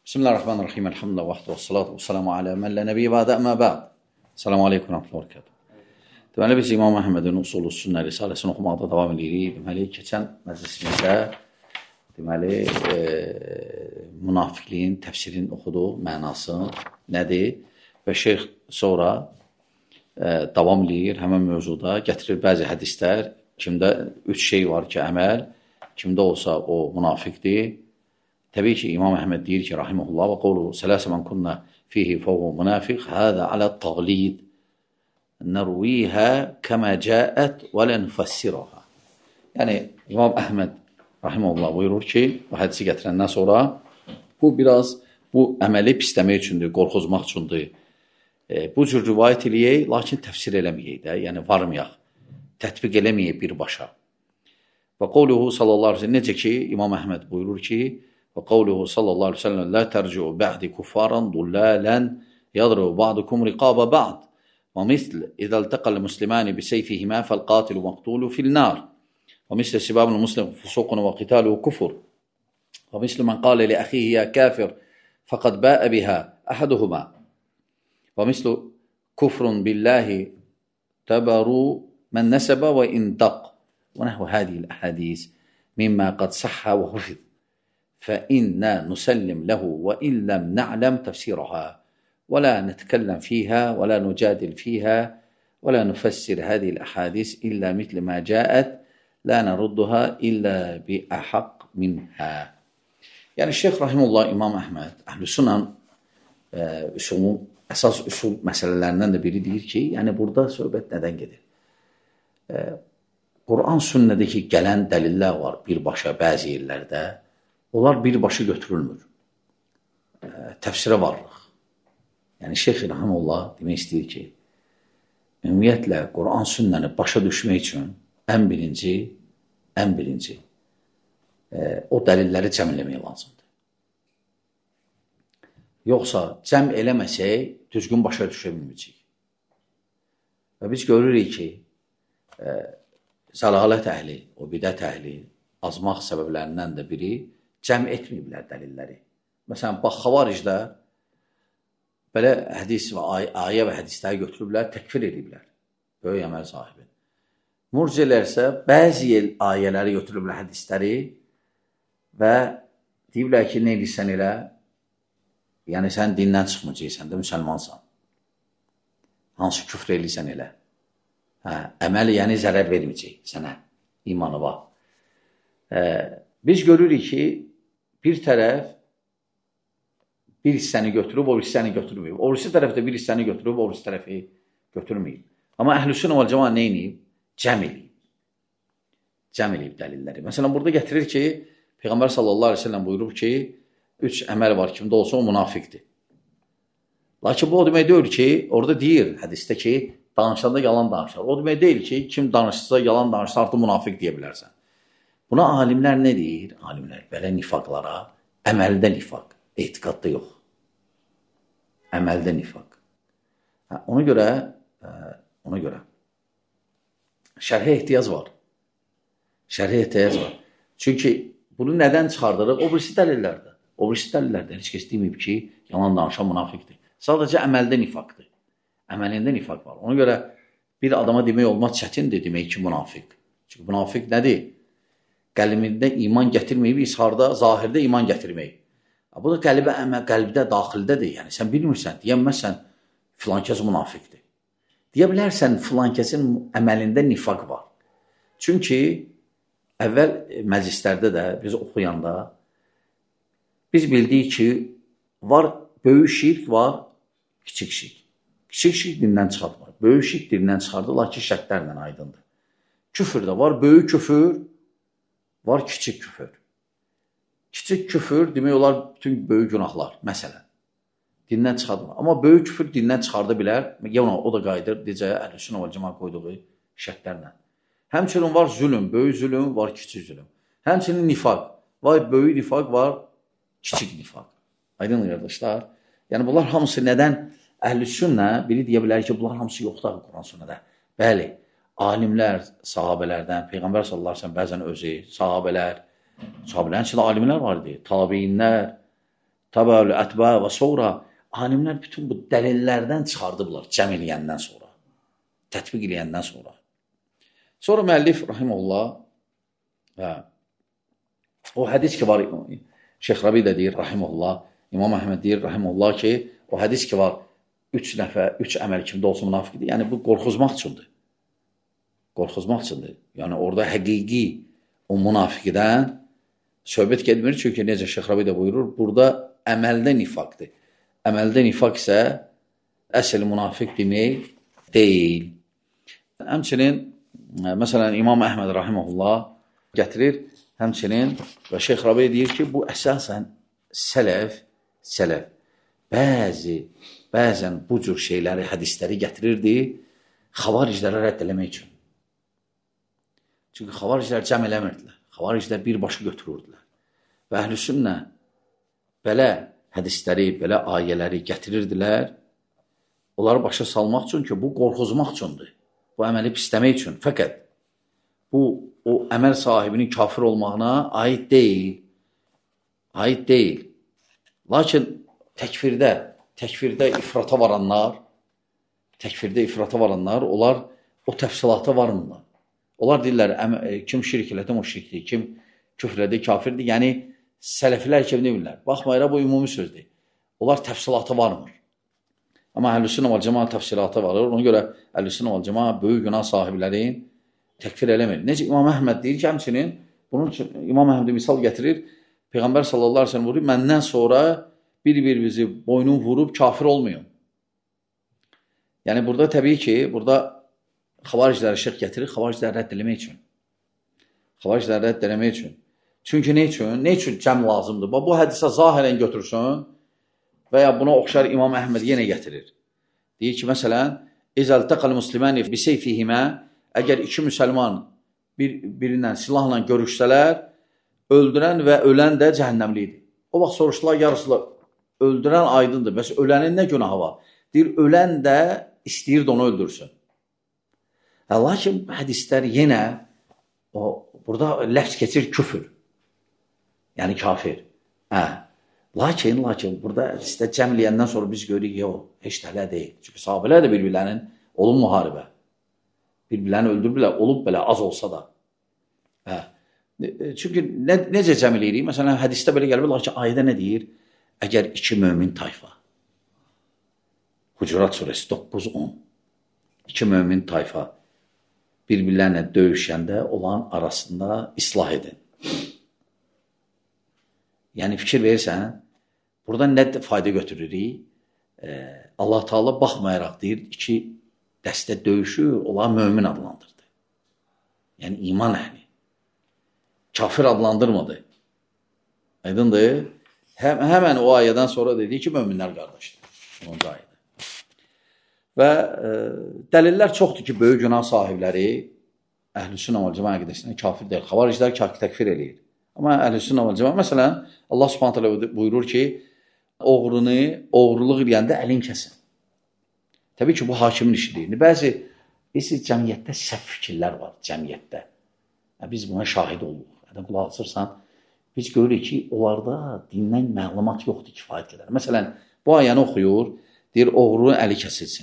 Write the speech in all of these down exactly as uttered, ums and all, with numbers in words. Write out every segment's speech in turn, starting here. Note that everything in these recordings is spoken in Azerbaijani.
Bismillahirrahmanirrahim. Elhamdülillah vahdə və salatu və salamu alə mən lə nəbiyyə bədə əmə bəd. Selamu aleykum və rəhmətullah və bərəkatuhu. Deməli, biz İmam Əhmədin Usulü Sünnə Risaləsini oxumaqda davam edirik. Deməli, keçən məclisimizdə deməli, e, münafiqliyin təfsirini oxuduq, mənası nədir? Və şeyx sonra e, davam edir həmən mövzuda, gətirir bəzi hədislər. Kimdə üç şey var ki, əməl, kimdə olsa o münafiqdir. Təbii ki, İmam Əhməd deyir ki, rahiməhullah və qovluhu, sələsə mən künnə fihi fəvhu münafiq, hədə alə təqlid, nərviyhə kəmə cəət və lə nüfəssirəhə. Yəni, İmam Əhməd rahiməhullah buyurur ki, bu hədisi gətirəndən sonra, bu biraz, bu əməli pisləmək üçündür, qorxuzmaq üçündür. E, bu cür rivayət eləyək, lakin təfsir eləməyək də, yəni varmayaq, tətbiq eləməyək birbaşa. Və qovluhu sallallahu aleyhi ve sellem, necə ki, İmam Əhməd buyurur ki, وقوله صلى الله عليه وسلم لا ترجعوا بعد كفارا ضلالا يضرب بعضكم رقاب بعض ومثل إذا التقى المسلمان بسيفهما فالقاتل مقتول في النار ومثل سباب المسلم فسوق وقتاله كفر ومثل من قال لأخيه يا كافر فقد باء بها أحدهما ومثل كفر بالله تبروا من نسب وإن دق ونحو هذه الأحاديث مما قد صح وحفظ فإنا نسلم له وإن لم نعلم تفسيرها ولا نتكلم فيها ولا نجادل فيها ولا نفسر هذه الأحاديث إلا مثل ما جاءت لا نردها إلا بأحق منها. Yani Şeyh Rahimullah İmam Əhməd Əhl-i e, üsulun əsas üsul məsələlərindən də biri deyir ki, yəni burada söhbət nədən gedir? E, Quran sünnədəki gələn dəlillər var birbaşa bəzi yerlərdə. Onlar birbaşa götürülmür. E, təfsirə varlıq. Yəni Şeyh Rahimullah demək istəyir ki, ümumiyyətlə Quran sünnəni başa düşmək üçün ən birinci, ən birinci e, o dəlilləri cəm eləmək lazımdır. Yoxsa cəm eləməsək, düzgün başa düşə bilməyəcək. Və biz görürük ki, e, zəlalət əhli, o bidət əhli azmaq səbəblərindən də biri cəm etməyiblər dəlilləri. Məsələn, bax, xavaricdə belə hədis və ay ayə və hədisləri götürüblər, təkfir ediblər. Böyük əməl sahibi. Murciələr isə bəzi ayələri götürüblər hədisləri və deyiblər ki, nə edirsən elə? Yəni, sən dindən çıxmayacaqsən də, müsəlmansan. Hansı küfr edirsən elə? Hə, əməli, yəni zərər verməyəcək sənə, imanı var. Hə, biz görürük ki, bir tərəf bir hissəni götürüb, o hissəni götürməyib. O birisi tərəf də bir hissəni götürüb, o birisi tərəfi götürməyib. Amma Əhl-i Sünnə vəl Cəmaət nə edib? Cəm edib. Cəm edib dəlilləri. Məsələn, burada gətirir ki, Peyğəmbər sallallahu aleyhi ve sellem buyurub ki, üç əməl var, kimdə olsa o münafiqdir. Lakin bu o demək deyil ki, orada deyir hədisdə ki, danışanda yalan danışar. O demək deyil ki, kim danışsa, yalan danışsa, artıq münafiq deyə bilərsən. Buna alimlər nə deyir? Alimlər belə nifaqlara, əməldə nifaq, etiqadda yox. Əməldə nifaq. Hə, ona görə, ə, ona görə şərhə ehtiyac var. Şərhə ehtiyac var. Çünki bunu nədən çıxardırıq? O birisi dəlillərdə. O birisi dəlillərdə heç kəs deməyib ki, yalan danışan münafiqdir. Sadəcə əməldə nifaqdır. Əməlində nifaq var. Ona görə bir adama demək olmaz çətindir demək ki, münafiq. Çünki münafiq nədir? Qəlbində iman gətirməyib, isharda, zahirdə iman gətirməyib. Bu da qəlbə, əmə, qəlbdə, daxildədir. Yəni, sən bilmirsən, deyəməzsən, filankəs münafiqdir. Deyə bilərsən, filankəsin əməlində nifaq var. Çünki əvvəl məclislərdə də, biz oxuyanda, biz bildik ki, var, böyük şirk var, kiçik şirk. Kiçik şirk dindən çıxartmır. Böyük şirk dindən çıxardır, lakin şərtlərlə aydındır. Küfür də var, böyük küfür, var kiçik küfür. Kiçik küfür demək olar bütün böyük günahlar, məsələn. Dindən çıxardır. Amma böyük küfür dindən çıxarda bilər. Yəni, o da qayıdır, necə Əhl-i Sünnə vəl Cəmaət qoyduğu şərtlərlə. Həmçinin var zülüm, böyük zülüm, var kiçik zülüm. Həmçinin nifaq, var böyük nifaq, var kiçik nifaq. Aydın qardaşlar. Yəni, bunlar hamısı nədən? Əhl-i Sünnə biri deyə bilər ki, bunlar hamısı yoxdur Quran sünnədə. Bəli. Alimlər, sahabələrdən, Peyğəmbər sallallahu aleyhi ve sellem bəzən özü, sahabələr, sahabələrin içində alimlər var idi, tabeinlər, tabəül ətbə və sonra alimlər bütün bu dəlillərdən çıxardıblar cəm eləyəndən sonra, tətbiq eləyəndən sonra. Sonra müəllif rahimehullah və o hədis ki var, Şeyx Rabi də deyir rahimehullah, İmam Əhməd deyir rahimehullah ki, o hədis ki var, üç nəfər, üç əməl kimdə olsa münafiqdir. Yəni bu qorxuzmaq üçündür. Qorxuzmaq üçündür. Yəni orada həqiqi o münafiqdən söhbət gedmir, çünki necə Şeyx Rabi də buyurur, burada əməldə nifaqdır. Əməldə nifaq isə əsl münafiq demək deyil. Həmçinin, məsələn, İmam Əhməd rahimehullah gətirir, həmçinin və Şeyx Rabi deyir ki, bu əsasən sələf, sələf bəzi, bəzən bu cür şeyləri, hədisləri gətirirdi, xavariclərə rədd eləmək üçün. Çünki xavariclər cəm eləmirdilər. Xavariclər birbaşa götürürdülər. Və əhl-i sünnə belə hədisləri, belə ayələri gətirirdilər, onları başa salmaq üçün ki, bu qorxuzmaq üçündür. Bu əməli pisləmək üçün. Fəqət bu, o əməl sahibinin kafir olmağına aid deyil. Aid deyil. Lakin təkfirdə, təkfirdə ifrata varanlar, təkfirdə ifrata varanlar, onlar o təfsilata varmırlar. Onlar deyirlər, kim şirk elədi, o şirkdir, kim küfr elədi, kafirdir. Yəni, sələflər kimi demirlər. Baxmayıraq, bu ümumi sözdür. Onlar təfsilata varmır. Amma Əhlüsünnə vəl Cəmaət təfsilata varır. Ona görə Əhlüsünnə vəl Cəmaət böyük günah sahiblərin təkfir eləmir. Necə İmam Əhməd deyir ki, həmçinin, bunun üçün İmam Əhməd misal gətirir, Peyğəmbər sallallahu aleyhi ve sellem vurur, məndən sonra bir-birimizi boynun vurub kafir olmayın. Yəni, burada təbii ki, burada xavaricləri şirk gətirir, xavaricləri rədd eləmək üçün. Xavaricləri rədd eləmək üçün. Çünki nə üçün? Nə üçün cəm lazımdır? Bu hədisə zahirən götürsün və ya buna oxşar İmam Əhməd yenə gətirir. Deyir ki, məsələn, İzəl təqəl musliməni biseyfihimə, əgər iki müsəlman bir, birindən silahla görüşsələr, öldürən və ölən də cəhənnəmlidir. O vaxt soruşdular, yarısılar, öldürən aydındır. Bəs ölənin nə günahı var? Deyir, ölən də istəyirdi onu öldürsün. Lakin hədislər yenə, o, burada ləfz keçir küfür. Yəni kafir. Hə. Lakin, lakin, burada hədisdə cəmləyəndən sonra biz görürük, yox, heç də elə deyil. Çünki sahabələr də bir-birlərinin olub müharibə. Bir-birlərini öldürürlər, olub belə az olsa da. Hə. Çünki nə, necə cəm eləyirik? Məsələn, hədisdə belə gəlir, lakin ayədə nə deyir? Əgər iki mömin tayfa, Hucurat surəsi doqquz on, iki mömin tayfa bir-birlərlə döyüşəndə olan arasında islah edin. Yəni, fikir verirsən, burada nə fayda götürürük? Ee, Allah Teala baxmayaraq deyir, iki dəstə döyüşü olan mömin adlandırdı. Yəni, iman əhli. Kafir adlandırmadı. Aydındır. Həm, həmən o ayədən sonra dedi ki, möminlər qardaşdır. onuncu ayədə. Və e, dəlillər çoxdur ki, böyük günah sahibləri Əhlüsünnə vəl Cəmaət əqidəsində kafir deyil. Xavariclər təkfir eləyir. Amma Əhlüsünnə vəl Cəmaət, məsələn, Allah Subhanahu taala buyurur ki, oğrunu, oğurluq edəndə əlin kəsin. Təbii ki, bu hakimin işidir. Bəzi, bilirsiniz, cəmiyyətdə səhv fikirlər var, cəmiyyətdə. Biz buna şahid oluruq. Yəni, qulaq asırsan, biz görürük ki, onlarda dindən məlumat yoxdur kifayət qədər. Məsələn, bu ayəni oxuyur, deyir, oğrunun əli kəsilsin.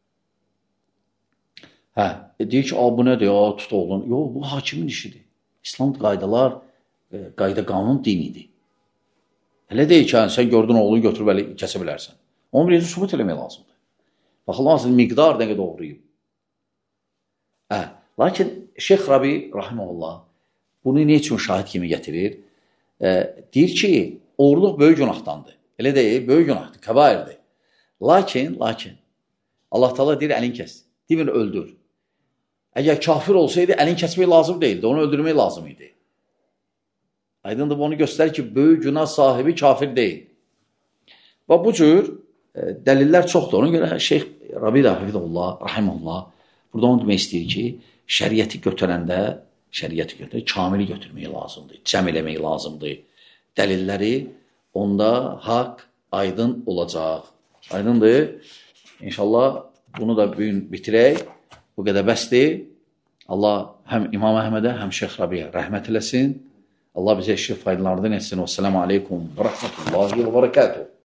Hə, deyir ki, bu nədir, ya, tut oğlun. Yox, bu hakimin işidir. İslam qaydalar, qayda qanun dinidir. Elə deyil ki, sən gördün oğlunu götürüb əli kəsə bilərsən. Onu bir sübut eləmək lazımdır. Baxın, lazım, miqdar nə qədər oğruyub. Hə, lakin Şeyx Rabi, rahiməhullah, bunu ne üçün şahid kimi gətirir? E, deyir ki, oğurluq böyük günahdandır. Elə deyil, böyük günahdır, kəbairdir. Lakin, lakin, Allah Teala deyir, əlin kəs, demir, öldür. Əgər kafir olsaydı, əlin kəsmək lazım deyildi, onu öldürmək lazım idi. Aydındır, bu onu göstərir ki, böyük günah sahibi kafir deyil. Və bu cür e, dəlillər çoxdur. Ona görə Şeyx Rabi Rahiməhullah, Rahiməhullah, burada onu demək istəyir ki, şəriəti götürəndə, şəriəti götürəndə kamili götürmək lazımdır, cəm eləmək lazımdır. Dəlilləri onda haqq, aydın olacaq. Aydındır. İnşallah bunu da bugün bitirək. Bu qədər bəsdir. Allah həm İmam Əhmədə, həm Şeyx Rabiyə rəhmət eləsin. Allah bizə işi faydalardan etsin. Vəssalamu aleykum və rəhmətullahi və bərəkatuhu.